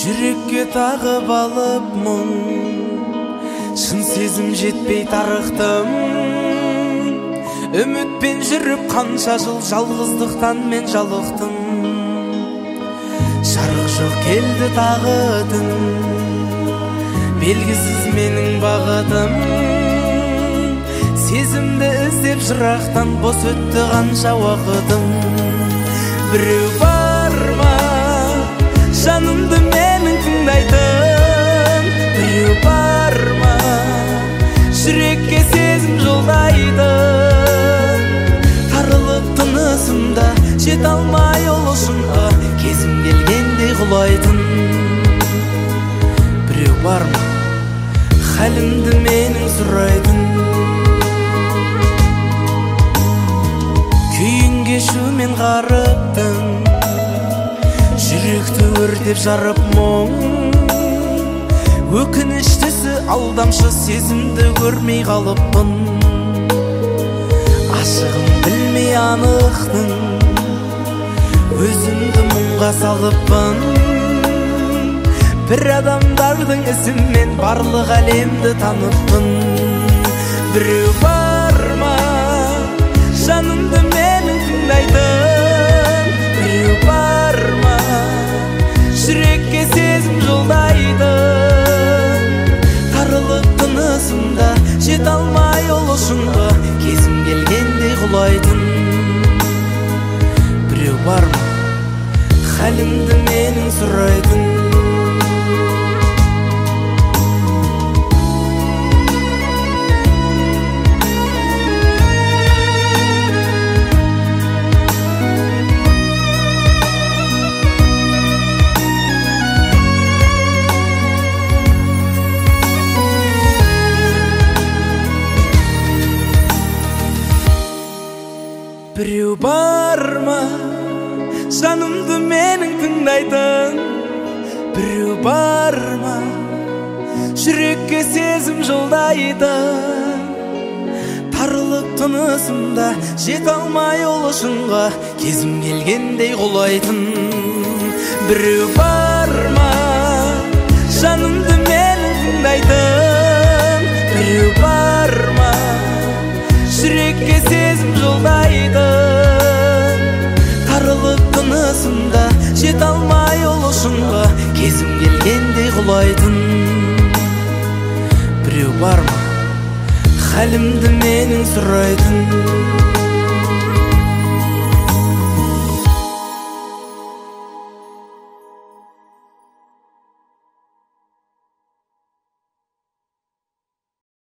Жүрекке тағып алып мұң, шын сезім жетпей тарықтым. Үмітпен жүріп қанша жыл жалғыздықтан мен жалықтым. Жарық жоқ келді тағы түн, белгісіз менің бағытым. Сезімді іздеп жырақтан бос өтті қанша уақытым. Біреу бар ма жанымды менің тыңдайтын? Біреу бар ма жүрекке сезім жолдайтын? Тарылып тынысымда жете алмай ол ұшынға, кезім келгендей құлайтын. Біреу бар ма халімді менің сұрайтын? Күйін кешумен қарыптың, жүректі өртеп жарып мұң. Өкініштісі алдамшы сезімді көрмей қалыппын. Ашығым білмей анықтың, өзімді мұңға салыппын. Бір адамдардың ізімен барлық әлемді таныппын. Біреу бар ма жанымды менің тыңдайтын? Біреу бар ма жүрекке сезім жолдайтын? Тарылып тынысымда жете алмай ол ұшынға, кезім келгендей құлайтын. Біреу бар ма халімді менің сұрайтын? Біреу бар ма жанымды менің тыңдайтын? Біреу бар ма жүрекке сезім жолдайтын? Тарылып тынысымда жете алмай ол ұшынға, кезім келгендей құлайтын. Біреу бар ма жанымды менің тыңдайтын? Біреу бар ма жүрекке сезім жолдайтын? Тарылып тынысымда жете алмай ол ұшынға, кезім келгендей құлайтын. Біреу бар ма халімді менің сұрайтын?